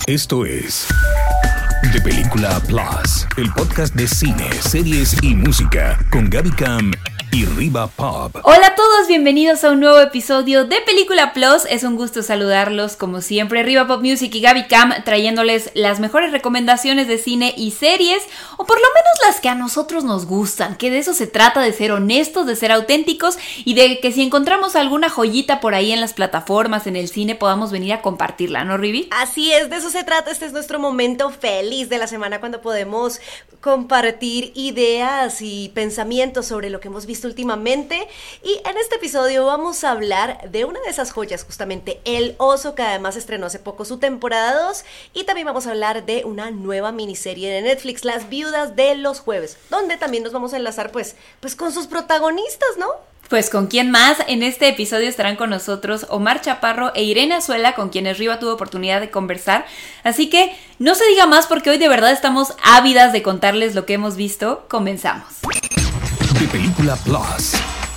Esto es De Película Plus, el podcast de cine, series y música con Gaby Cam y Riva Pop. Hola a todos, bienvenidos a un nuevo episodio de Película Plus. Es un gusto saludarlos como siempre, Riva Pop Music y Gaby Cam, trayéndoles las mejores recomendaciones de cine y series, o por lo menos las que a nosotros nos gustan, que de eso se trata, de ser honestos, de ser auténticos y de que si encontramos alguna joyita por ahí en las plataformas, en el cine, podamos venir a compartirla, ¿no, Rivi? Así es, de eso se trata. Este es nuestro momento feliz de la semana cuando podemos compartir ideas y pensamientos sobre lo que hemos visto últimamente, y en este episodio vamos a hablar de una de esas joyas, justamente El Oso, que además estrenó hace poco su temporada 2, y también vamos a hablar de una nueva miniserie de Netflix, Las Viudas de los Jueves, donde también nos vamos a enlazar pues con sus protagonistas, ¿no? Pues con quién más. En este episodio estarán con nosotros Omar Chaparro e Irene Azuela, con quienes Riva tuvo oportunidad de conversar. Así que no se diga más porque hoy de verdad estamos ávidas de contarles lo que hemos visto. Comenzamos. De Película Plus,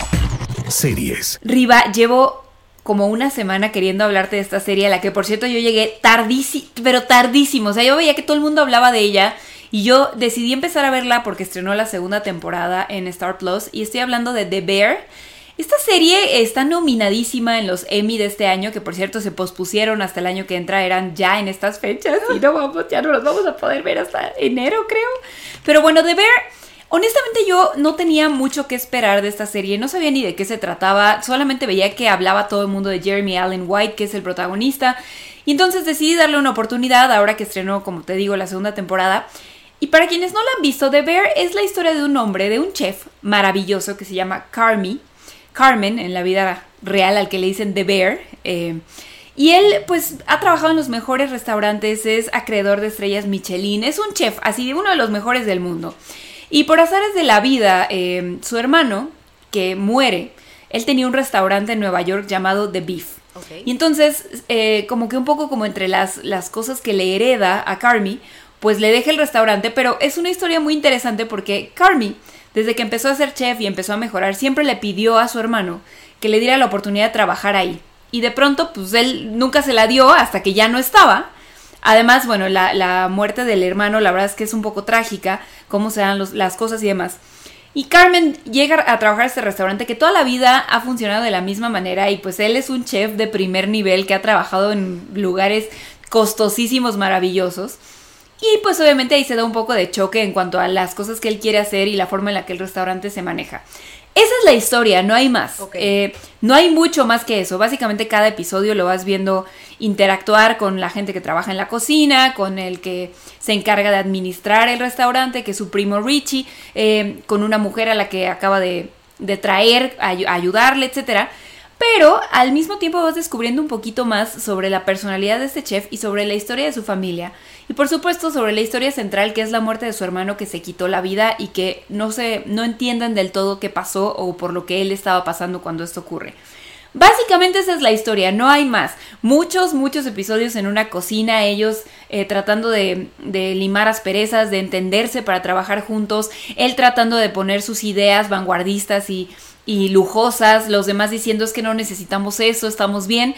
series. Riva, llevo como una semana queriendo hablarte de esta serie, a la que por cierto yo llegué tardísimo. O sea, yo veía que todo el mundo hablaba de ella y yo decidí empezar a verla porque estrenó la segunda temporada en Star Plus, y estoy hablando de The Bear. Esta serie está nominadísima en los Emmy de este año, que por cierto se pospusieron hasta el año que entra, eran ya en estas fechas y ya no los vamos a poder ver hasta enero, creo. Pero bueno, The Bear, honestamente yo no tenía mucho que esperar de esta serie, no sabía ni de qué se trataba, solamente veía que hablaba todo el mundo de Jeremy Allen White, que es el protagonista, y entonces decidí darle una oportunidad ahora que estrenó, como te digo, la segunda temporada. Y para quienes no la han visto, The Bear es la historia de un hombre, de un chef maravilloso que se llama Carmen en la vida real, al que le dicen The Bear, y él pues ha trabajado en los mejores restaurantes, es acreedor de estrellas Michelin, es un chef así, uno de los mejores del mundo. Y por azares de la vida, su hermano, que muere, él tenía un restaurante en Nueva York llamado The Beef. Okay. Y entonces, como que un poco como entre las cosas que le hereda a Carmi, pues le deja el restaurante, pero es una historia muy interesante porque Carmi, desde que empezó a ser chef y empezó a mejorar, siempre le pidió a su hermano que le diera la oportunidad de trabajar ahí. Y de pronto, pues él nunca se la dio hasta que ya no estaba. Además, bueno, la muerte del hermano, la verdad es que es un poco trágica, cómo se dan las cosas y demás. Y Carmen llega a trabajar a este restaurante que toda la vida ha funcionado de la misma manera, y pues él es un chef de primer nivel que ha trabajado en lugares costosísimos, maravillosos. Y pues obviamente ahí se da un poco de choque en cuanto a las cosas que él quiere hacer y la forma en la que el restaurante se maneja. Esa es la historia, no hay más. Okay. No hay mucho más que eso. Básicamente cada episodio lo vas viendo interactuar con la gente que trabaja en la cocina, con el que se encarga de administrar el restaurante, que es su primo Richie, con una mujer a la que acaba de traer a ayudarle, etcétera. Pero al mismo tiempo vas descubriendo un poquito más sobre la personalidad de este chef y sobre la historia de su familia. Y por supuesto sobre la historia central, que es la muerte de su hermano, que se quitó la vida y que no entienden del todo qué pasó o por lo que él estaba pasando cuando esto ocurre. Básicamente esa es la historia, no hay más. Muchos episodios en una cocina, ellos tratando de limar asperezas, de entenderse para trabajar juntos, él tratando de poner sus ideas vanguardistas y lujosas, los demás diciendo es que no necesitamos eso, estamos bien.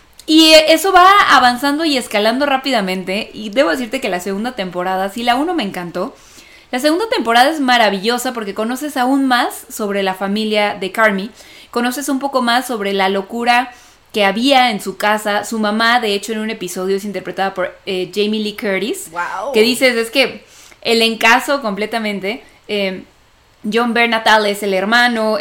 Y eso va avanzando y escalando rápidamente, y debo decirte que la segunda temporada, si la 1 me encantó, la segunda temporada es maravillosa porque conoces aún más sobre la familia de Carmi, conoces un poco más sobre la locura que había en su casa. Su mamá, de hecho, en un episodio es interpretada por Jamie Lee Curtis, wow. Que dices, es que el encaso completamente. John Bernthal es el hermano,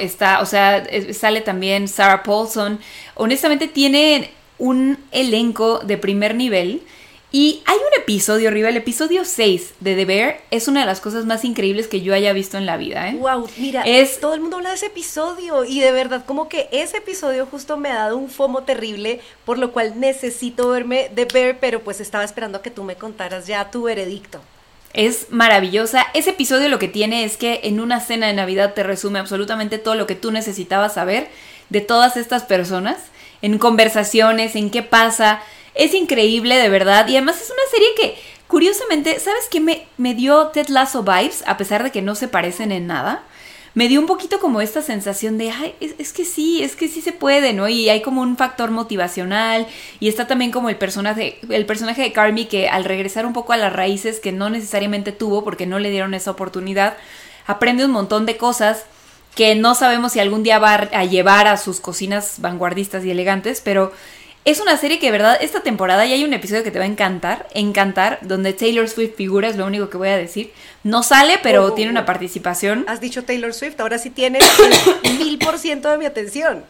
sale también Sarah Paulson. Honestamente tiene un elenco de primer nivel. Y hay un episodio, arriba, el episodio 6 de The Bear, es una de las cosas más increíbles que yo haya visto en la vida, ¿eh? Wow, mira, todo el mundo habla de ese episodio, y de verdad como que ese episodio justo me ha dado un FOMO terrible, por lo cual necesito verme The Bear, pero pues estaba esperando a que tú me contaras ya tu veredicto. Es maravillosa. Ese episodio lo que tiene es que en una cena de Navidad te resume absolutamente todo lo que tú necesitabas saber de todas estas personas, en conversaciones, en qué pasa. Es increíble, de verdad. Y además es una serie que, curiosamente, ¿sabes qué? Me dio Ted Lasso vibes, a pesar de que no se parecen en nada. me dio un poquito como esta sensación de, ay, es que sí se puede, ¿no? Y hay como un factor motivacional, y está también como el personaje de Carmy, que al regresar un poco a las raíces que no necesariamente tuvo porque no le dieron esa oportunidad, aprende un montón de cosas que no sabemos si algún día va a llevar a sus cocinas vanguardistas y elegantes, pero es una serie que de verdad esta temporada, y hay un episodio que te va a encantar, donde Taylor Swift figura, es lo único que voy a decir. No sale, pero tiene una participación. Has dicho Taylor Swift, ahora sí tienes el 1000% de mi atención.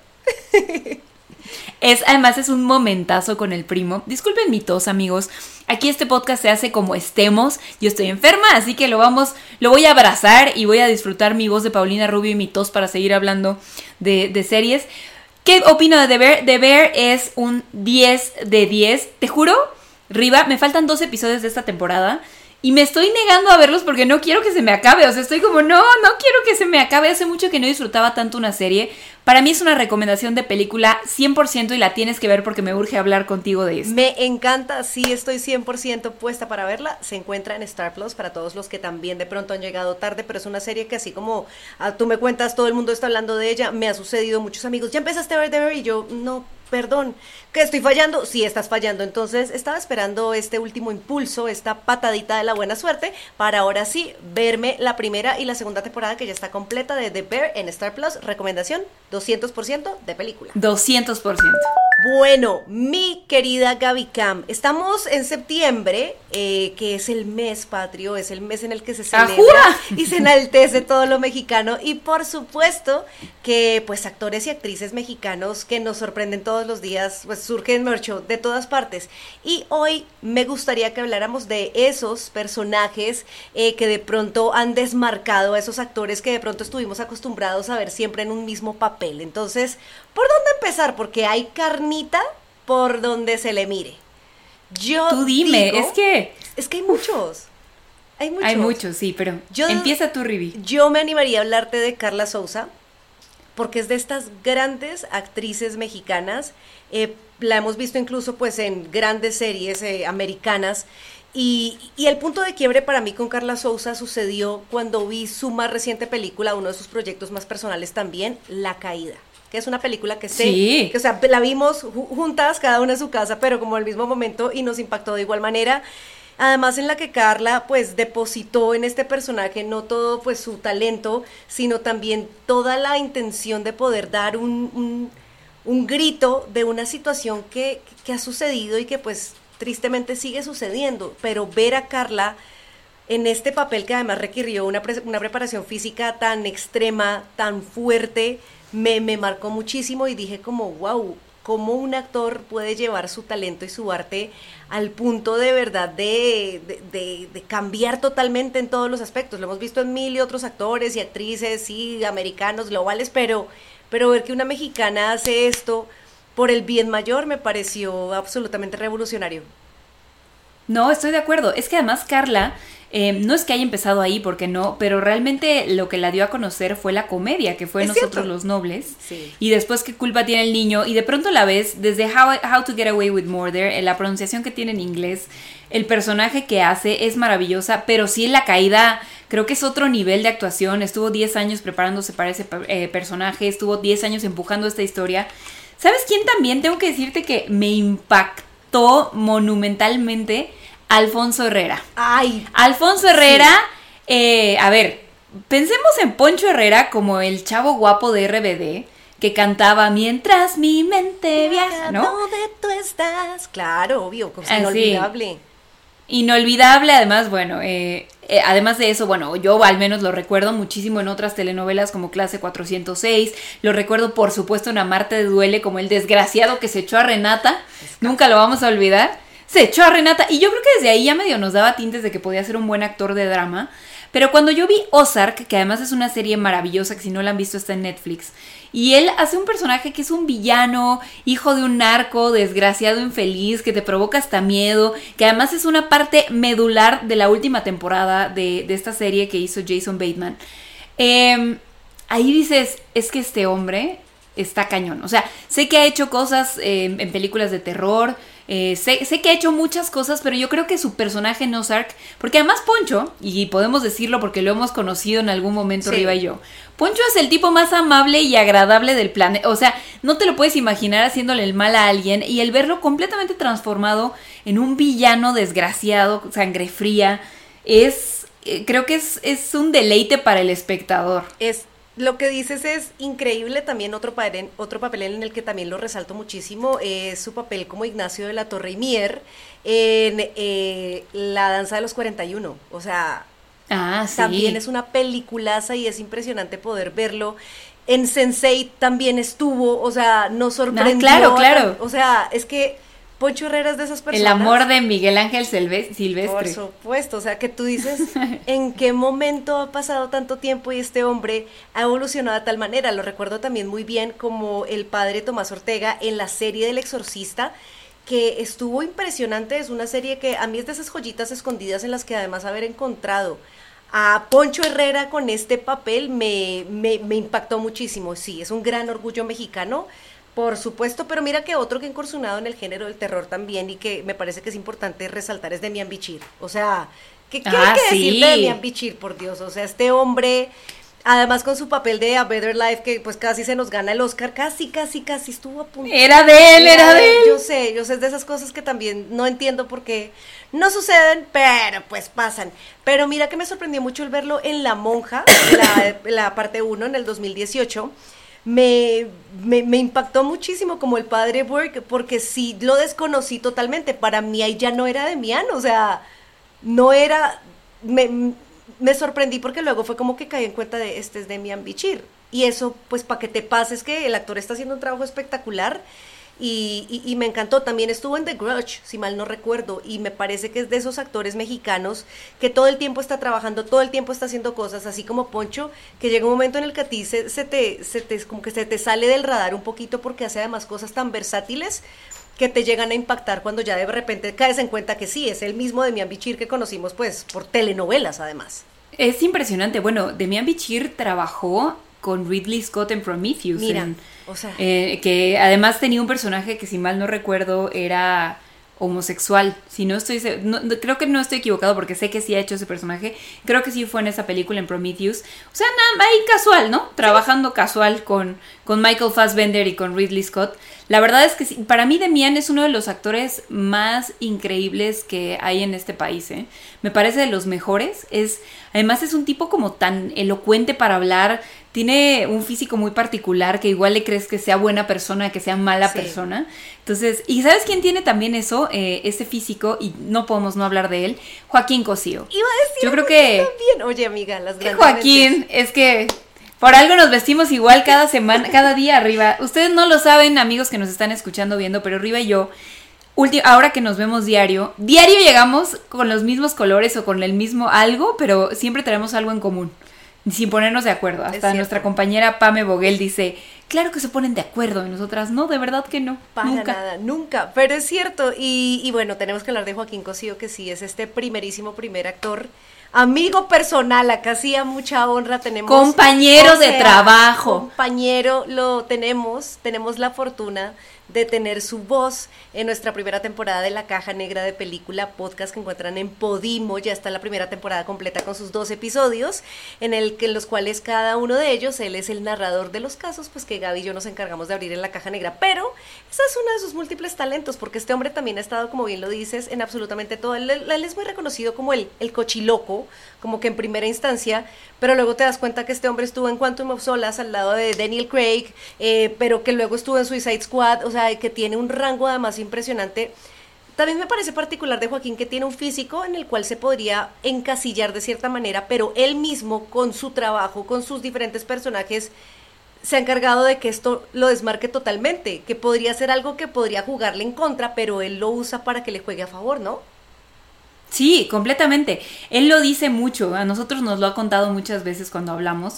Además es un momentazo con el primo. Disculpen mi tos, amigos. Aquí este podcast se hace como estemos. Yo estoy enferma, así que lo voy a abrazar y voy a disfrutar mi voz de Paulina Rubio y mi tos para seguir hablando de series. ¿Qué opino de The Bear? The Bear es un 10 de 10. Te juro, Riva, me faltan 2 episodios de esta temporada y me estoy negando a verlos porque no quiero que se me acabe. O sea, estoy como, no quiero que se me acabe. Hace mucho que no disfrutaba tanto una serie. Para mí es una recomendación de película 100% y la tienes que ver porque me urge hablar contigo de esto. Me encanta, sí estoy 100% puesta para verla. Se encuentra en Star Plus para todos los que también de pronto han llegado tarde, pero es una serie que así como tú me cuentas, todo el mundo está hablando de ella. Me ha sucedido, muchos amigos, ¿ya empezaste a ver The Bear? Y yo, no, perdón, ¿que estoy fallando? Sí, estás fallando. Entonces estaba esperando este último impulso, esta patadita de la buena suerte, para ahora sí verme la primera y la segunda temporada que ya está completa de The Bear en Star Plus. Recomendación, 200% de película. 200%. Bueno, mi querida Gaby Cam, estamos en septiembre, que es el mes patrio, es el mes en el que se celebra ¡Ajúa! Y se enaltece todo lo mexicano, y por supuesto que pues actores y actrices mexicanos que nos sorprenden todos los días, pues surgen de todas partes, y hoy me gustaría que habláramos de esos personajes que de pronto han desmarcado a esos actores que de pronto estuvimos acostumbrados a ver siempre en un mismo papel. Entonces, ¿por dónde empezar? Porque hay carnita por donde se le mire. Tú dime, digo, es que hay muchos. Hay muchos, sí, pero empieza tú, Rivi. Yo me animaría a hablarte de Carla Souza, porque es de estas grandes actrices mexicanas. La hemos visto incluso pues en grandes series americanas. Y el punto de quiebre para mí con Carla Souza sucedió cuando vi su más reciente película, uno de sus proyectos más personales también, La Caída, que es una película que sí, que, o sea, la vimos juntas, cada una en su casa, pero como al mismo momento, y nos impactó de igual manera. Además, en la que Carla pues depositó en este personaje no todo pues su talento, sino también toda la intención de poder dar un grito de una situación que ha sucedido y que pues tristemente sigue sucediendo. Pero ver a Carla en este papel, que además requirió una preparación física tan extrema, tan fuerte, me marcó muchísimo, y dije como, wow, cómo un actor puede llevar su talento y su arte al punto de verdad de cambiar totalmente en todos los aspectos. Lo hemos visto en mil y otros actores y actrices, sí, americanos, globales, pero ver que una mexicana hace esto por el bien mayor me pareció absolutamente revolucionario. No, estoy de acuerdo. Es que además Carla, no es que haya empezado ahí, porque no, pero realmente lo que la dio a conocer fue la comedia, que fue Nosotros los Nobles. Sí. Y después, ¿Qué culpa tiene el niño? Y de pronto la ves desde How to Get Away with Murder, la pronunciación que tiene en inglés, el personaje que hace es maravillosa, pero sí en La Caída creo que es otro nivel de actuación. Estuvo 10 años preparándose para ese personaje, estuvo 10 años empujando esta historia. ¿Sabes quién también? Tengo que decirte que me impactó monumentalmente. Alfonso Herrera. ¡Ay! Alfonso Herrera, sí. A ver, pensemos en Poncho Herrera como el chavo guapo de RBD que cantaba Mientras mi mente viaja, ¿no? ¿Dónde tú estás? Claro, obvio, cosa inolvidable. Inolvidable, además, bueno, además de eso, bueno, yo al menos lo recuerdo muchísimo en otras telenovelas como Clase 406, lo recuerdo por supuesto en Amarte duele como el desgraciado que se echó a Renata, nunca lo vamos a olvidar, se echó a Renata, y yo creo que desde ahí ya medio nos daba tintes de que podía ser un buen actor de drama. Pero cuando yo vi Ozark, que además es una serie maravillosa, que si no la han visto está en Netflix, y él hace un personaje que es un villano, hijo de un narco, desgraciado, infeliz, que te provoca hasta miedo, que además es una parte medular de la última temporada de esta serie que hizo Jason Bateman. Ahí dices, es que este hombre está cañón. O sea, sé que ha hecho cosas en películas de terror, sé que ha hecho muchas cosas, pero yo creo que su personaje en Ozark, porque además Poncho, y podemos decirlo porque lo hemos conocido en algún momento, Sí. Riva y yo, Poncho es el tipo más amable y agradable del planeta. O sea, no te lo puedes imaginar haciéndole el mal a alguien, y el verlo completamente transformado en un villano desgraciado, sangre fría, creo que es un deleite para el espectador. Lo que dices es increíble. También otro papel en el que también lo resalto muchísimo es su papel como Ignacio de la Torre y Mier en La Danza de los 41. O sea, Sí. también es una peliculaza y es impresionante poder verlo. En Sense8 también estuvo, o sea, nos sorprendió. Claro. O sea, es que Poncho Herrera es de esas personas. El amor de Miguel Ángel Silvestre. Por supuesto, o sea, que tú dices, ¿en qué momento ha pasado tanto tiempo y este hombre ha evolucionado de tal manera? Lo recuerdo también muy bien como el padre Tomás Ortega en la serie del Exorcista, que estuvo impresionante. Es una serie que a mí es de esas joyitas escondidas en las que además haber encontrado a Poncho Herrera con este papel me impactó muchísimo. Sí, es un gran orgullo mexicano, por supuesto, pero mira que otro que ha incursionado en el género del terror también y que me parece que es importante resaltar es Demian Bichir. O sea, ¿qué hay que decir de Demian Bichir, por Dios? O sea, este hombre, además con su papel de A Better Life, que pues casi se nos gana el Oscar, casi estuvo a punto. Era de él. Yo sé, es de esas cosas que también no entiendo por qué no suceden, pero pues pasan. Pero mira que me sorprendió mucho el verlo en La Monja, la parte 1 en el 2018. Me impactó muchísimo como el padre Burke, porque sí lo desconocí totalmente. Para mí ahí ya no era Demian, o sea, no era... Me sorprendí porque luego fue como que caí en cuenta de este es Demian Bichir. Y eso, pues, para que te pases que el actor está haciendo un trabajo espectacular. Y me encantó. También estuvo en The Grudge, si mal no recuerdo, y me parece que es de esos actores mexicanos que todo el tiempo está trabajando, todo el tiempo está haciendo cosas, así como Poncho, que llega un momento en el que a ti como que se te sale del radar un poquito, porque hace además cosas tan versátiles que te llegan a impactar cuando ya de repente caes en cuenta que sí, es el mismo Demian Bichir que conocimos pues por telenovelas además. Es impresionante. Bueno, Demian Bichir trabajó con Ridley Scott en Prometheus. Mira, o sea... que además tenía un personaje que, si mal no recuerdo, era homosexual. Si no estoy... creo que no estoy equivocado porque sé que sí ha hecho ese personaje. Creo que sí fue en esa película, en Prometheus. O sea, nada, ahí casual, ¿no? Trabajando casual con Michael Fassbender y con Ridley Scott. La verdad es que sí, para mí Demian es uno de los actores más increíbles que hay en este país, ¿eh? Me parece de los mejores. Además es un tipo como tan elocuente para hablar. Tiene un físico muy particular que igual le crees que sea buena persona, que sea mala persona. Entonces, ¿y sabes quién tiene también eso? Ese físico, y no podemos no hablar de él, Joaquín Cosío. Iba a decir, yo creo que también. Oye, amiga, las grandes Joaquín, mentes. es que por algo nos vestimos igual cada semana, cada día arriba. Ustedes no lo saben, amigos que nos están escuchando, viendo, pero Riva y yo, ahora que nos vemos diario llegamos con los mismos colores o con el mismo algo, pero siempre tenemos algo en común, sin ponernos de acuerdo. Hasta nuestra compañera Pame Boguel dice, claro que se ponen de acuerdo, y nosotras, no, de verdad que no. Para nunca. nada, nunca, pero es cierto. Y bueno, tenemos que hablar de Joaquín Cosío, que sí es este primer actor, amigo personal, acá sí a mucha honra tenemos. Compañero de trabajo. Compañero, tenemos la fortuna de tener su voz en nuestra primera temporada de La Caja Negra de Película, podcast que encuentran en Podimo. Ya está la primera temporada completa con sus 2 episodios, en los cuales cada uno de ellos, él es el narrador de los casos, pues que Gaby y yo nos encargamos de abrir en La Caja Negra. Pero esa es uno de sus múltiples talentos, porque este hombre también ha estado, como bien lo dices, en absolutamente todo. Él es muy reconocido como el cochiloco, como que en primera instancia, pero luego te das cuenta que este hombre estuvo en Quantum of Solace al lado de Daniel Craig, pero que luego estuvo en Suicide Squad, o sea, que tiene un rango además impresionante. También me parece particular de Joaquín que tiene un físico en el cual se podría encasillar de cierta manera, pero él mismo con su trabajo, con sus diferentes personajes, se ha encargado de que esto lo desmarque totalmente, que podría ser algo que podría jugarle en contra, pero él lo usa para que le juegue a favor, ¿no? Sí, completamente. Él lo dice mucho, a nosotros nos lo ha contado muchas veces cuando hablamos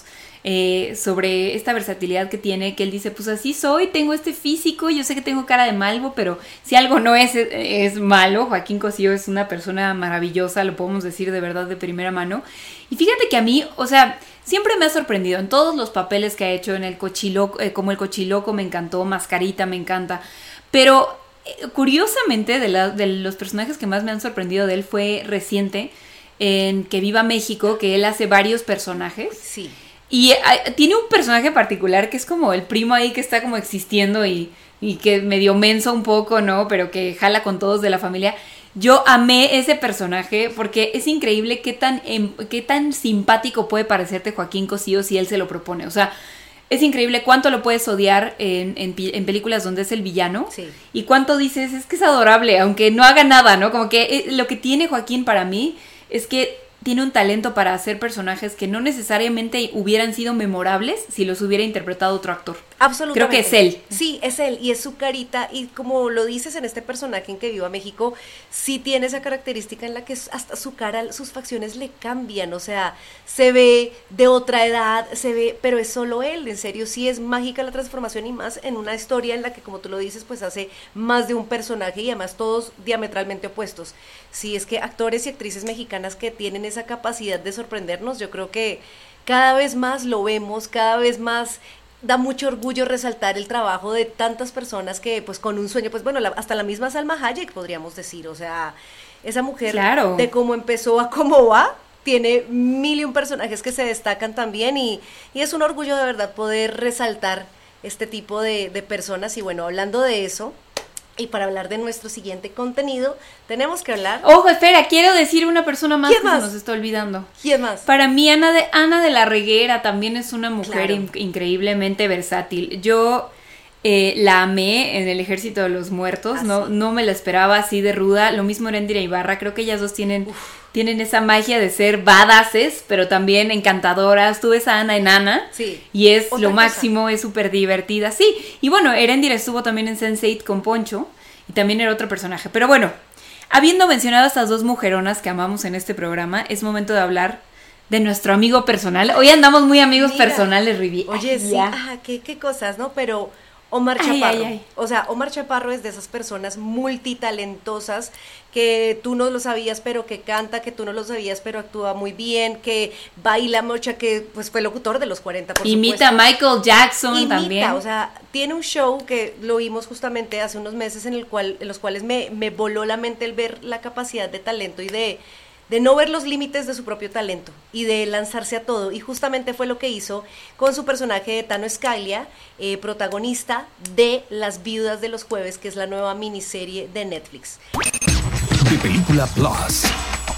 sobre esta versatilidad que tiene, que él dice, pues así soy, tengo este físico, yo sé que tengo cara de malvo, pero si algo no es malo. Joaquín Cosío es una persona maravillosa, lo podemos decir de verdad de primera mano. Y fíjate que a mí, o sea, siempre me ha sorprendido en todos los papeles que ha hecho. En el Cochiloco, como el Cochiloco me encantó, Mascarita me encanta, pero curiosamente de los personajes que más me han sorprendido de él fue reciente, en Que Viva México, que él hace varios personajes. Sí. Y tiene un personaje particular que es como el primo ahí que está como existiendo y que medio menso un poco, ¿no? Pero que jala con todos de la familia. Yo amé ese personaje porque es increíble qué tan simpático puede parecerte Joaquín Cosío si él se lo propone. O sea, es increíble cuánto lo puedes odiar en películas donde es el villano. Sí. Y cuánto dices, es que es adorable, aunque no haga nada, ¿no? Como que lo que tiene Joaquín para mí es que tiene un talento para hacer personajes que no necesariamente hubieran sido memorables si los hubiera interpretado otro actor. Absolutamente. Creo que es él. Sí, es él, y es su carita, y como lo dices en este personaje en Que Viva México, sí tiene esa característica en la que hasta su cara, sus facciones le cambian, o sea, se ve de otra edad, se ve, pero es solo él, en serio, sí es mágica la transformación, y más en una historia en la que, como tú lo dices, pues hace más de un personaje, y además todos diametralmente opuestos. Sí, es que actores y actrices mexicanas que tienen esa capacidad de sorprendernos, yo creo que cada vez más lo vemos, cada vez más da mucho orgullo resaltar el trabajo de tantas personas que pues con un sueño, pues bueno, hasta la misma Salma Hayek podríamos decir, o sea, esa mujer, claro, de cómo empezó a cómo va, tiene 1001 personajes que se destacan también y es un orgullo de verdad poder resaltar este tipo de personas. Y bueno, hablando de eso, y para hablar de nuestro siguiente contenido, tenemos que hablar... Ojo, espera, quiero decir una persona más que más? se nos está olvidando. ¿Quién más? Para mí, Ana de la Reguera también es una mujer increíblemente versátil. Yo la amé en El Ejército de los Muertos, no me la esperaba así de ruda. Lo mismo Eréndira Ibarra, creo que ellas dos tienen esa magia de ser badasses, pero también encantadoras. Tú ves a Ana en Ana, sí, y es lo máximo, es súper divertida. Sí, y bueno, Eréndira estuvo también en Sense8 con Poncho, y también era otro personaje. Pero bueno, habiendo mencionado a estas dos mujeronas que amamos en este programa, es momento de hablar de nuestro amigo personal. Hoy andamos muy amigos personales, Rivi. Oye, sí, qué cosas, ¿no? Pero Omar Chaparro, o sea, Omar Chaparro es de esas personas multitalentosas que tú no lo sabías pero que canta, que tú no lo sabías pero actúa muy bien, que baila mucho, que pues fue locutor de los 40, por Imita supuesto. a Michael Jackson también. O sea, tiene un show que lo vimos justamente hace unos meses en los cuales me voló la mente el ver la capacidad de talento y de no ver los límites de su propio talento y de lanzarse a todo, y justamente fue lo que hizo con su personaje de Tano Scalia, protagonista de Las Viudas de los Jueves, que es la nueva miniserie de Netflix. De Película Plus.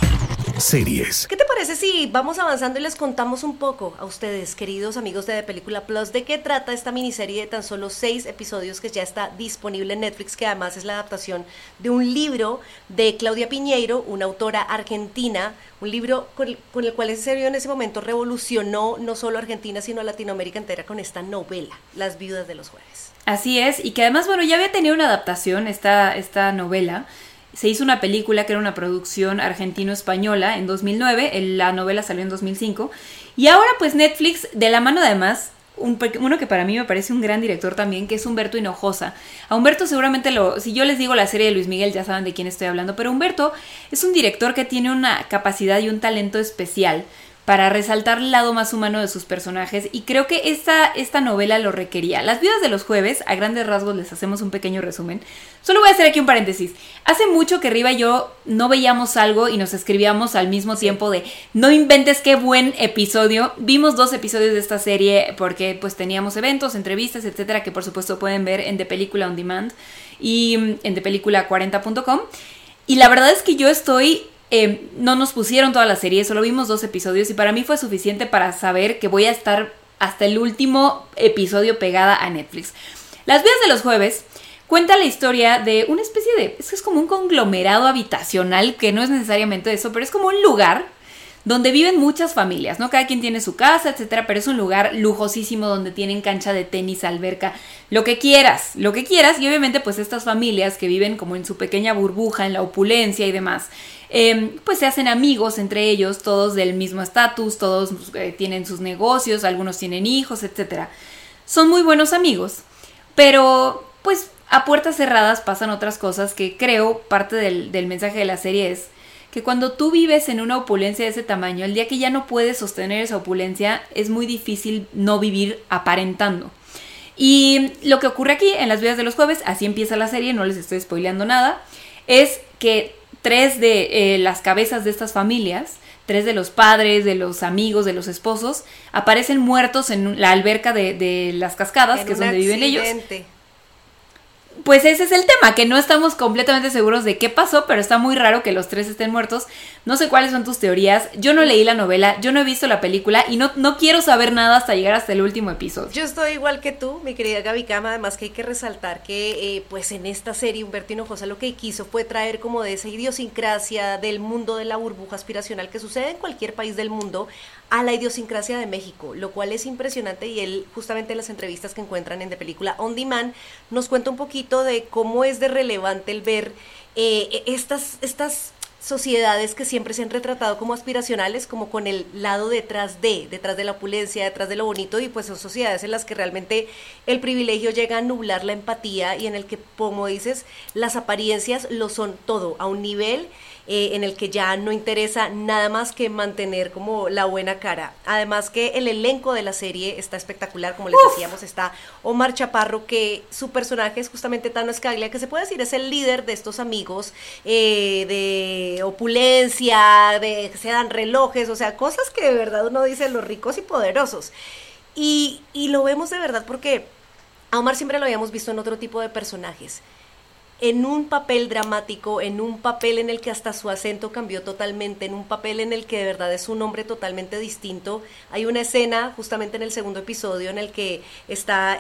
Series. ¿Qué te parece si vamos avanzando y les contamos un poco a ustedes, queridos amigos de Película Plus, de qué trata esta miniserie de tan solo 6 episodios que ya está disponible en Netflix, que además es la adaptación de un libro de Claudia Piñeiro, una autora argentina, un libro con el cual en serio en ese momento revolucionó no solo a Argentina sino a Latinoamérica entera con esta novela, Las Viudas de los Jueves. Así es, y que además, bueno, ya había tenido una adaptación esta novela. Se hizo una película que era una producción argentino-española en 2009, la novela salió en 2005, y ahora pues Netflix, de la mano además, uno que para mí me parece un gran director también, que es Humberto Hinojosa. A Humberto seguramente si yo les digo la serie de Luis Miguel ya saben de quién estoy hablando, pero Humberto es un director que tiene una capacidad y un talento especial para resaltar el lado más humano de sus personajes, y creo que esta novela lo requería. Las Viudas de los Jueves, a grandes rasgos les hacemos un pequeño resumen. Solo voy a hacer aquí un paréntesis. Hace mucho que Riva y yo no veíamos algo y nos escribíamos al mismo tiempo de no inventes qué buen episodio. Vimos 2 episodios de esta serie porque pues teníamos eventos, entrevistas, etcétera, que por supuesto pueden ver en The Película On Demand y en thepelícula40.com. Y la verdad es que yo no nos pusieron toda la serie, solo vimos 2 episodios y para mí fue suficiente para saber que voy a estar hasta el último episodio pegada a Netflix. Las Viudas de los Jueves cuenta la historia de una especie es como un conglomerado habitacional, que no es necesariamente eso, pero es como un lugar donde viven muchas familias, ¿no? Cada quien tiene su casa, etcétera, pero es un lugar lujosísimo donde tienen cancha de tenis, alberca, lo que quieras, y obviamente pues estas familias que viven como en su pequeña burbuja, en la opulencia y demás, pues se hacen amigos entre ellos, todos del mismo estatus, todos tienen sus negocios, algunos tienen hijos, etcétera. Son muy buenos amigos, pero pues a puertas cerradas pasan otras cosas que creo parte del mensaje de la serie es que cuando tú vives en una opulencia de ese tamaño, el día que ya no puedes sostener esa opulencia, es muy difícil no vivir aparentando. Y lo que ocurre aquí en Las Vidas de los Jueves, así empieza la serie, no les estoy spoileando nada, es que 3 de las cabezas de estas familias, 3 de los padres, de los amigos, de los esposos, aparecen muertos en la alberca de las cascadas, que es donde viven ellos. Pues ese es el tema, que no estamos completamente seguros de qué pasó, pero está muy raro que los 3 estén muertos. No sé cuáles son tus teorías. Yo no leí la novela, yo no he visto la película y no quiero saber nada hasta llegar hasta el último episodio. Yo estoy igual que tú, mi querida Gaby Cama. Además que hay que resaltar que pues en esta serie Humberto Hinojosa lo que quiso fue traer como de esa idiosincrasia del mundo de la burbuja aspiracional que sucede en cualquier país del mundo a la idiosincrasia de México, lo cual es impresionante, y él justamente en las entrevistas que encuentran en The Película On Demand nos cuenta un poquito de cómo es de relevante el ver estas sociedades que siempre se han retratado como aspiracionales, como con el lado detrás de la opulencia, detrás de lo bonito, y pues son sociedades en las que realmente el privilegio llega a nublar la empatía y en el que, como dices, las apariencias lo son todo, a un nivel en el que ya no interesa nada más que mantener como la buena cara. Además que el elenco de la serie está espectacular, como les decíamos, está Omar Chaparro, que su personaje es justamente Tano Escaglia, que se puede decir es el líder de estos amigos de opulencia, de que se dan relojes, o sea, cosas que de verdad uno dice los ricos y poderosos. Y lo vemos de verdad porque a Omar siempre lo habíamos visto en otro tipo de personajes, en un papel dramático, en un papel en el que hasta su acento cambió totalmente, en un papel en el que de verdad es un hombre totalmente distinto. Hay una escena justamente en el segundo episodio en el que está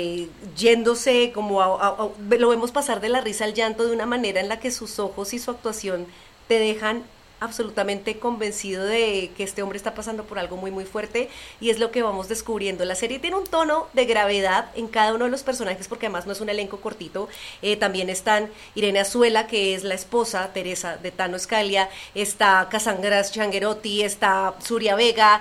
yéndose como lo vemos pasar de la risa al llanto de una manera en la que sus ojos y su actuación te dejan absolutamente convencido de que este hombre está pasando por algo muy muy fuerte, y es lo que vamos descubriendo. La serie tiene un tono de gravedad en cada uno de los personajes porque además no es un elenco cortito. También están Irene Azuela, que es la esposa Teresa de Tano Escaglia, está Cassandra Changuerotti, está Surya Vega,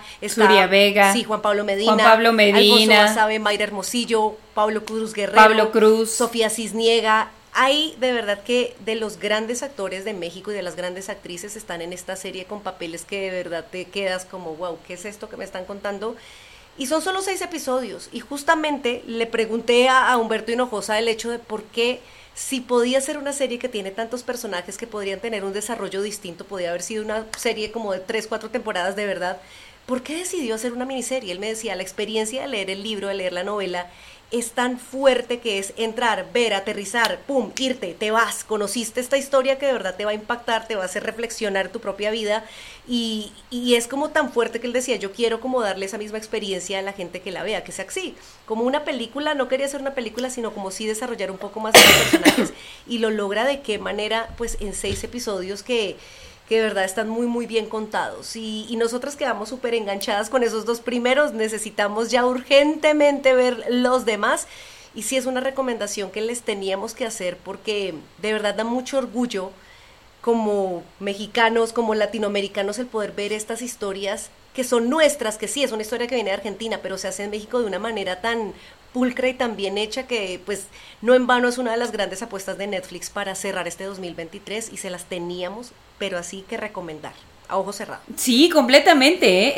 sí, Juan Pablo Medina, Alfonso Basabe, Mayra Hermosillo, Pablo Cruz Guerrero, Sofía Cisniega. Hay de verdad que de los grandes actores de México y de las grandes actrices están en esta serie con papeles que de verdad te quedas como, wow, ¿qué es esto que me están contando? Y son solo 6 episodios, y justamente le pregunté a Humberto Hinojosa el hecho de por qué, si podía ser una serie que tiene tantos personajes que podrían tener un desarrollo distinto, podía haber sido una serie como de 3, 4 temporadas de verdad, ¿por qué decidió hacer una miniserie? Él me decía, la experiencia de leer el libro, de leer la novela, es tan fuerte que es entrar, ver, aterrizar, pum, irte, te vas, conociste esta historia que de verdad te va a impactar, te va a hacer reflexionar tu propia vida, y es como tan fuerte que él decía, yo quiero como darle esa misma experiencia a la gente que la vea, que sea así, como una película. No quería hacer una película, sino como sí desarrollar un poco más de los personajes, y lo logra de qué manera, pues en 6 episodios que de verdad están muy muy bien contados, y nosotras quedamos súper enganchadas con esos 2 primeros. Necesitamos ya urgentemente ver los demás, y sí es una recomendación que les teníamos que hacer porque de verdad da mucho orgullo como mexicanos, como latinoamericanos, el poder ver estas historias que son nuestras, que sí, es una historia que viene de Argentina, pero se hace en México de una manera tan pulcra y tan bien hecha que pues no en vano es una de las grandes apuestas de Netflix para cerrar este 2023, y se las teníamos, pero así que recomendar, a ojo cerrado. Sí, completamente,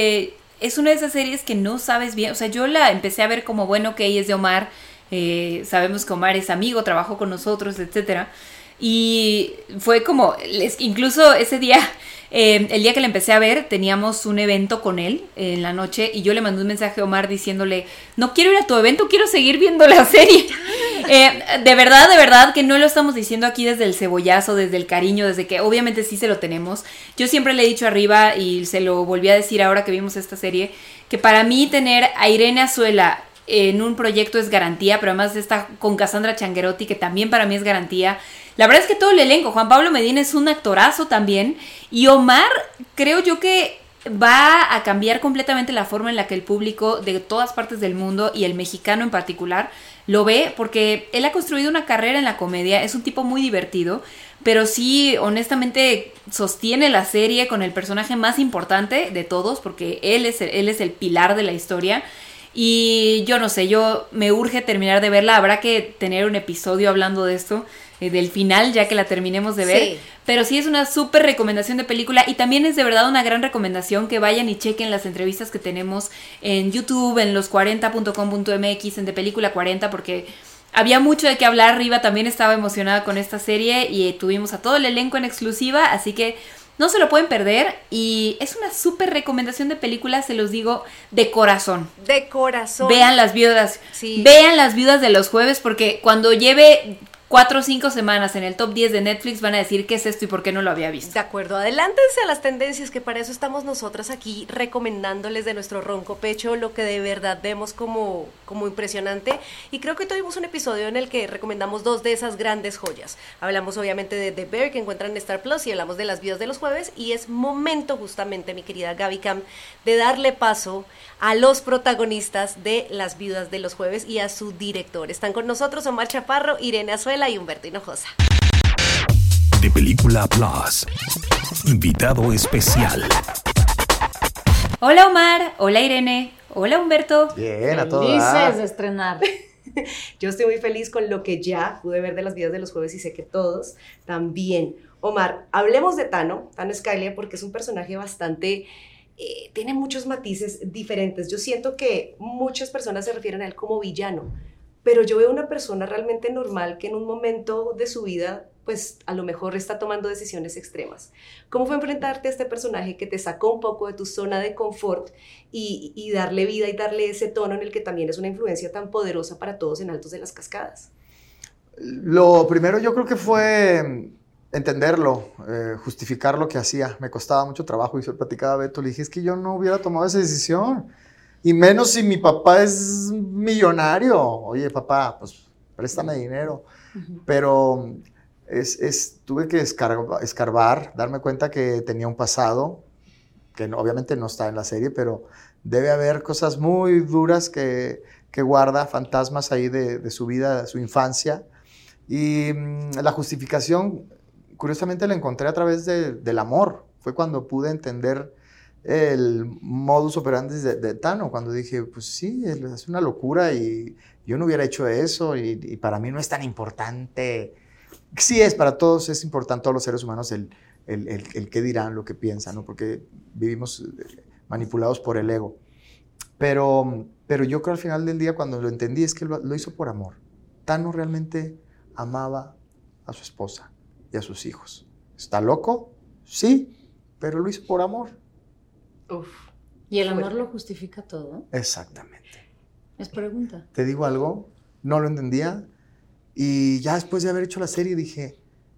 es una de esas series que no sabes bien, o sea, yo la empecé a ver como, bueno, que es de Omar, sabemos que Omar es amigo, trabajó con nosotros, etcétera, y fue como, incluso ese día, el día que la empecé a ver, teníamos un evento con él en la noche, y yo le mandé un mensaje a Omar diciéndole, no quiero ir a tu evento, quiero seguir viendo la serie. De verdad que no lo estamos diciendo aquí desde el cebollazo, desde el cariño, desde que obviamente sí se lo tenemos. Yo siempre le he dicho arriba, y se lo volví a decir ahora que vimos esta serie, que para mí tener a Irene Azuela en un proyecto es garantía, pero además está con Cassandra Changuerotti, que también para mí es garantía. La verdad es que todo el elenco, Juan Pablo Medina es un actorazo también, y Omar creo yo que va a cambiar completamente la forma en la que el público de todas partes del mundo, y el mexicano en particular, lo ve, porque él ha construido una carrera en la comedia, es un tipo muy divertido, pero sí, honestamente, sostiene la serie con el personaje más importante de todos, porque él es el pilar de la historia. Y yo no sé, me urge terminar de verla, habrá que tener un episodio hablando de esto. del final, ya que la terminemos de ver. Sí. Pero sí es una súper recomendación de película y también es de verdad una gran recomendación que vayan y chequen las entrevistas que tenemos en YouTube, en los40.com.mx, en De Película 40, porque había mucho de qué hablar. Riva también estaba emocionada con esta serie y tuvimos a todo el elenco en exclusiva, así que no se lo pueden perder y es una súper recomendación de película, se los digo de corazón. De corazón. Vean Las Viudas. Sí. Vean Las Viudas de los Jueves porque cuando lleve 4 o 5 semanas en el top 10 de Netflix van a decir qué es esto y por qué no lo había visto. De acuerdo, adelántense a las tendencias, que para eso estamos nosotras aquí recomendándoles de nuestro ronco pecho lo que de verdad vemos como impresionante. Y creo que tuvimos un episodio en el que recomendamos 2 de esas grandes joyas. Hablamos obviamente de The Bear, que encuentran en Star Plus, y hablamos de Las Viudas de los Jueves. Y es momento justamente, mi querida Gaby Cam, de darle paso a los protagonistas de Las Viudas de los Jueves y a su director. Están con nosotros Omar Chaparro, Irene Azuela y Humberto Hinojosa. De Película Plus. Invitado especial. Hola Omar, hola Irene, hola Humberto. Bien, a todos. Felices de estrenar. Yo estoy muy feliz con lo que ya pude ver de Las Viudas de los Jueves y sé que todos también. Omar, hablemos de Tano Skyler, porque es un personaje bastante... tiene muchos matices diferentes. Yo siento que muchas personas se refieren a él como villano, pero yo veo una persona realmente normal que en un momento de su vida, pues a lo mejor está tomando decisiones extremas. ¿Cómo fue enfrentarte a este personaje que te sacó un poco de tu zona de confort y darle vida y darle ese tono en el que también es una influencia tan poderosa para todos en Altos de las Cascadas? Lo primero yo creo que fue entenderlo, justificar lo que hacía. Me costaba mucho trabajo y se lo platicaba a Beto. Le dije, es que yo no hubiera tomado esa decisión. Y menos si mi papá es millonario. Oye, papá, pues préstame dinero. Uh-huh. Pero tuve que escarbar, darme cuenta que tenía un pasado, que obviamente no está en la serie, pero debe haber cosas muy duras que guarda, fantasmas ahí de su vida, de su infancia. Y la justificación, curiosamente, la encontré a través del amor. Fue cuando pude entender el modus operandi de Tano, cuando dije, pues sí, es una locura y yo no hubiera hecho eso y para mí no es tan importante. Sí es, para todos es importante, todos los seres humanos, el qué dirán, lo que piensan, ¿no? Porque vivimos manipulados por el ego. Pero yo creo al final del día, cuando lo entendí, es que lo hizo por amor. Tano realmente amaba a su esposa y a sus hijos. ¿Está loco? Sí, pero lo hizo por amor. Uf. ¿Y el amor lo justifica todo? Exactamente. Es pregunta. Te digo algo, no lo entendía y ya después de haber hecho la serie dije,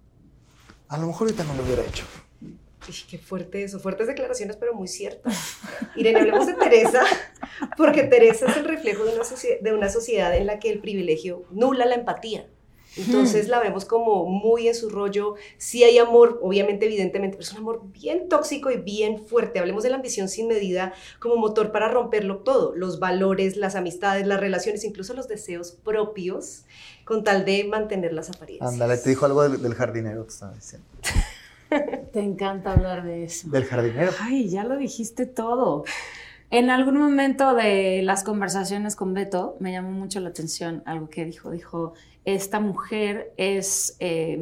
a lo mejor ahorita no lo hubiera hecho. Qué fuerte eso, fuertes declaraciones, pero muy ciertas. Irene, hablemos de Teresa, porque Teresa es el reflejo de una sociedad en la que el privilegio nubla la empatía. Entonces la vemos como muy en su rollo. Sí hay amor, obviamente, evidentemente, pero es un amor bien tóxico y bien fuerte. Hablemos de la ambición sin medida como motor para romperlo todo. Los valores, las amistades, las relaciones, incluso los deseos propios, con tal de mantener las apariencias. Ándale, te dijo algo del jardinero que estaba diciendo. Te encanta hablar de eso. ¿Del jardinero? Ay, ya lo dijiste todo. En algún momento de las conversaciones con Beto me llamó mucho la atención algo que dijo. Dijo, esta mujer es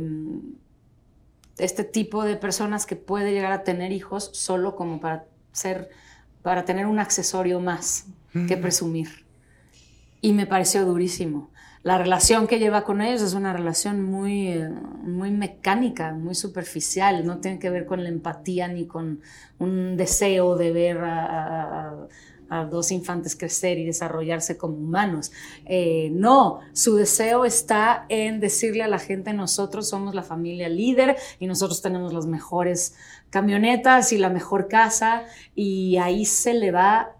este tipo de personas que puede llegar a tener hijos solo como para tener un accesorio más que presumir. Y me pareció durísimo. La relación que lleva con ellos es una relación muy mecánica, muy superficial. No tiene que ver con la empatía ni con un deseo de ver a 2 infantes crecer y desarrollarse como humanos. No, su deseo está en decirle a la gente, nosotros somos la familia líder y nosotros tenemos las mejores camionetas y la mejor casa, y ahí se le va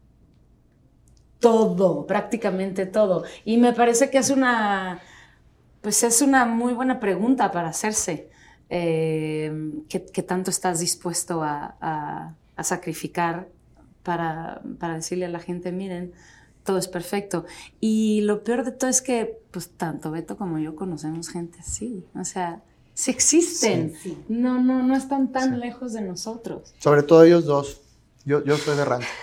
todo, prácticamente todo. Y me parece que es una muy buena pregunta para hacerse. ¿Qué tanto estás dispuesto a sacrificar para decirle a la gente, miren, todo es perfecto? Y lo peor de todo es que, pues, tanto Beto como yo conocemos gente así. O sea, sí existen. Sí. No están tan lejos de nosotros. Sobre todo ellos dos. Yo soy de rancho.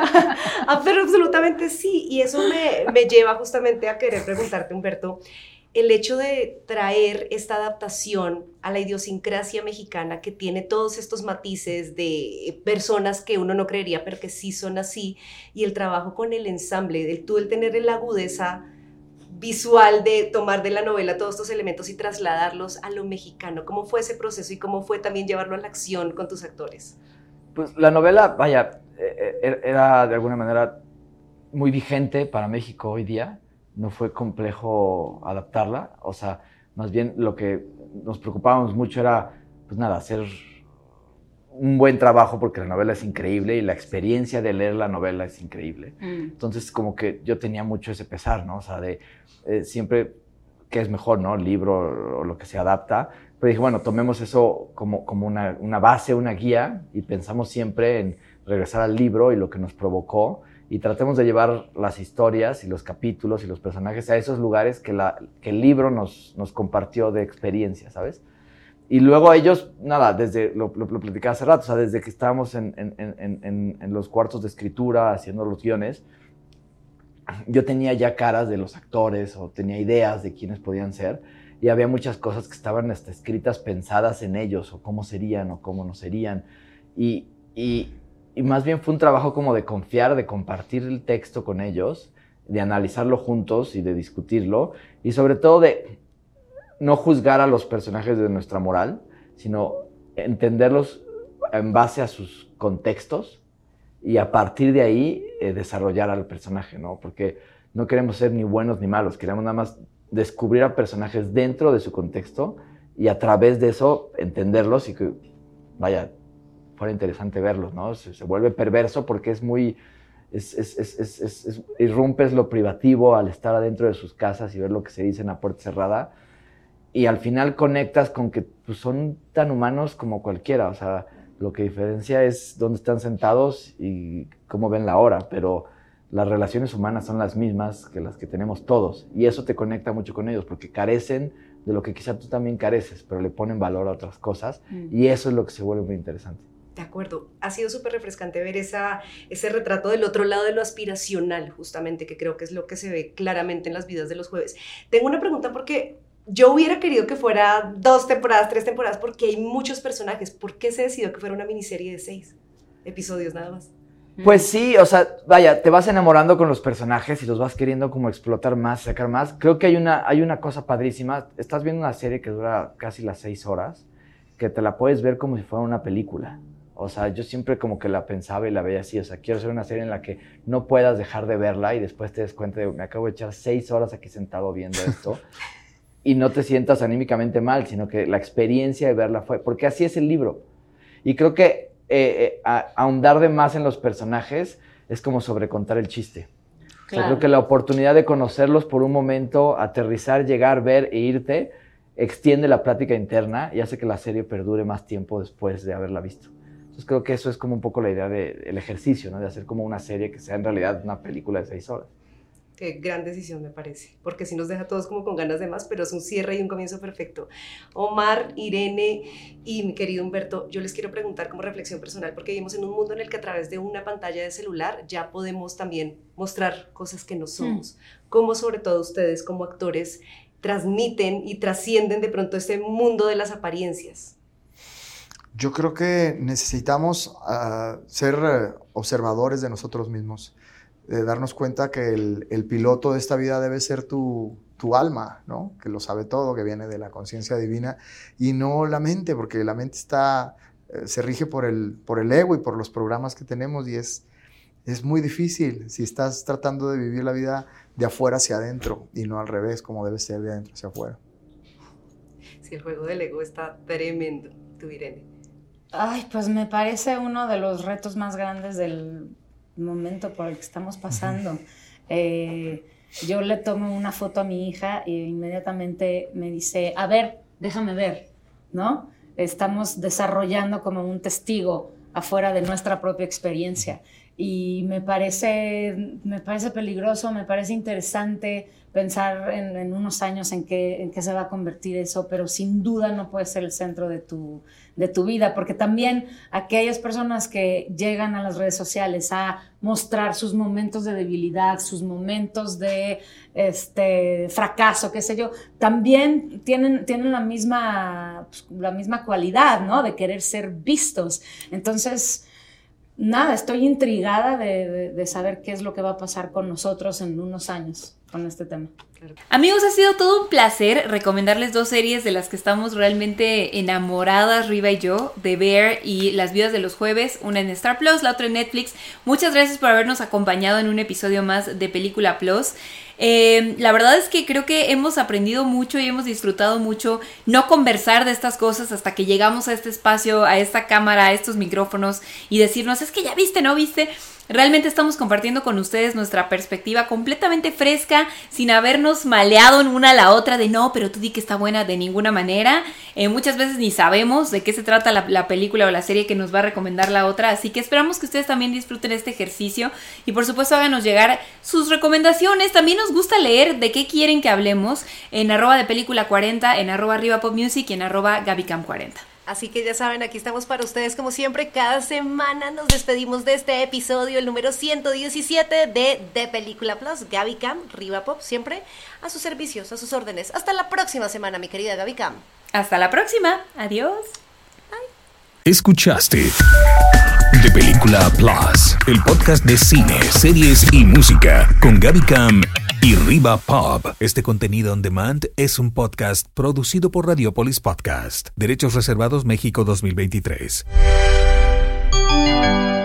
Pero absolutamente sí, y eso me lleva justamente a querer preguntarte, Humberto, el hecho de traer esta adaptación a la idiosincrasia mexicana que tiene todos estos matices de personas que uno no creería, pero que sí son así, y el trabajo con el ensamble, el tener la agudeza visual de tomar de la novela todos estos elementos y trasladarlos a lo mexicano. ¿Cómo fue ese proceso y cómo fue también llevarlo a la acción con tus actores? Pues la novela, vaya, era de alguna manera muy vigente para México hoy día. No fue complejo adaptarla. O sea, más bien lo que nos preocupábamos mucho era, pues nada, hacer un buen trabajo porque la novela es increíble y la experiencia de leer la novela es increíble. Entonces, como que yo tenía mucho ese pesar, ¿no? O sea, de siempre que es mejor, ¿no? El libro o lo que se adapta. Pero dije, bueno, tomemos eso como una base, una guía, y pensamos siempre en regresar al libro y lo que nos provocó, y tratemos de llevar las historias y los capítulos y los personajes a esos lugares que el libro nos compartió de experiencia, ¿sabes? Y luego ellos, nada, desde lo platicaba hace rato, o sea, desde que estábamos en los cuartos de escritura haciendo los guiones, yo tenía ya caras de los actores o tenía ideas de quiénes podían ser, y había muchas cosas que estaban hasta escritas, pensadas en ellos, o cómo serían o cómo no serían. Y más bien fue un trabajo como de confiar, de compartir el texto con ellos, de analizarlo juntos y de discutirlo, y sobre todo de no juzgar a los personajes de nuestra moral, sino entenderlos en base a sus contextos y a partir de ahí desarrollar al personaje, ¿no? Porque no queremos ser ni buenos ni malos, queremos nada más descubrir a personajes dentro de su contexto y a través de eso entenderlos y que, vaya, fuera interesante verlos, ¿no? Se vuelve perverso porque es muy... irrumpes lo privativo al estar adentro de sus casas y ver lo que se dice en la puerta cerrada, y al final conectas con que pues, son tan humanos como cualquiera. O sea, lo que diferencia es dónde están sentados y cómo ven la hora, pero las relaciones humanas son las mismas que las que tenemos todos, y eso te conecta mucho con ellos porque carecen de lo que quizá tú también careces, pero le ponen valor a otras cosas, y eso es lo que se vuelve muy interesante. De acuerdo, ha sido súper refrescante ver ese retrato del otro lado de lo aspiracional, justamente, que creo que es lo que se ve claramente en las vidas de los jueves. Tengo una pregunta porque yo hubiera querido que fuera 2 temporadas, 3 temporadas, porque hay muchos personajes. ¿Por qué se decidió que fuera una miniserie de 6 episodios nada más? Pues sí, o sea, vaya, te vas enamorando con los personajes y los vas queriendo como explotar más, sacar más. Creo que hay una cosa padrísima. Estás viendo una serie que dura casi las 6 horas, que te la puedes ver como si fuera una película. O sea, yo siempre como que la pensaba y la veía así. O sea, quiero hacer una serie en la que no puedas dejar de verla y después te des cuenta de, me acabo de echar 6 horas aquí sentado viendo esto. Y no te sientas anímicamente mal, sino que la experiencia de verla fue... Porque así es el libro. Y creo que ahondar de más en los personajes es como sobrecontar el chiste. Claro. O sea, creo que la oportunidad de conocerlos por un momento, aterrizar, llegar, ver e irte, extiende la plática interna y hace que la serie perdure más tiempo después de haberla visto. Entonces creo que eso es como un poco la idea del ejercicio, ¿no? De hacer como una serie que sea en realidad una película de 6 horas. Qué gran decisión me parece, porque sí nos deja a todos como con ganas de más, pero es un cierre y un comienzo perfecto. Omar, Irene y mi querido Humberto, yo les quiero preguntar como reflexión personal, porque vivimos en un mundo en el que a través de una pantalla de celular ya podemos también mostrar cosas que no somos. ¿Cómo sobre todo ustedes como actores transmiten y trascienden de pronto este mundo de las apariencias? Yo creo que necesitamos ser observadores de nosotros mismos, de darnos cuenta que el piloto de esta vida debe ser tu alma, ¿no? Que lo sabe todo, que viene de la conciencia divina, y no la mente, porque la mente se rige por el ego y por los programas que tenemos, y es muy difícil si estás tratando de vivir la vida de afuera hacia adentro y no al revés, como debe ser de adentro hacia afuera. Sí, el juego del ego está tremendo. ¿Tú, Irene? Ay, pues me parece uno de los retos más grandes del momento por el que estamos pasando. Yo le tomo una foto a mi hija y inmediatamente me dice, a ver, déjame ver, ¿no? Estamos desarrollando como un testigo afuera de nuestra propia experiencia. Y me parece peligroso, me parece interesante pensar en unos años en qué se va a convertir eso, pero sin duda no puede ser el centro de tu vida, porque también aquellas personas que llegan a las redes sociales a mostrar sus momentos de debilidad, sus momentos de fracaso, qué sé yo, también tienen la misma cualidad, ¿no? De querer ser vistos. Entonces, nada, estoy intrigada de saber qué es lo que va a pasar con nosotros en unos años con este tema. Amigos, ha sido todo un placer recomendarles 2 series de las que estamos realmente enamoradas, Riva y yo, The Bear y Las Viudas de los Jueves, una en Star Plus, la otra en Netflix. Muchas gracias por habernos acompañado en un episodio más de Película Plus. La verdad es que creo que hemos aprendido mucho y hemos disfrutado mucho no conversar de estas cosas hasta que llegamos a este espacio, a esta cámara, a estos micrófonos y decirnos, es que ya viste, ¿no viste? Realmente estamos compartiendo con ustedes nuestra perspectiva completamente fresca, sin habernos maleado en una a la otra de no, pero tú di que está buena, de ninguna manera. Muchas veces ni sabemos de qué se trata la película o la serie que nos va a recomendar la otra, así que esperamos que ustedes también disfruten este ejercicio y por supuesto háganos llegar sus recomendaciones. También nos gusta leer de qué quieren que hablemos en @depelícula40, en @RivaPopMusic y en @GabyCam40. Así que ya saben, aquí estamos para ustedes como siempre. Cada semana nos despedimos de este episodio, el número 117 de Película Plus. Gaby Cam, Riva Pop, siempre a sus servicios, a sus órdenes. Hasta la próxima semana, mi querida Gaby Cam. Hasta la próxima. Adiós. Escuchaste De Película Plus, el podcast de cine, series y música con Gaby Cam y Riva Pop. Este contenido on demand es un podcast producido por Radiopolis Podcast. Derechos reservados México 2023.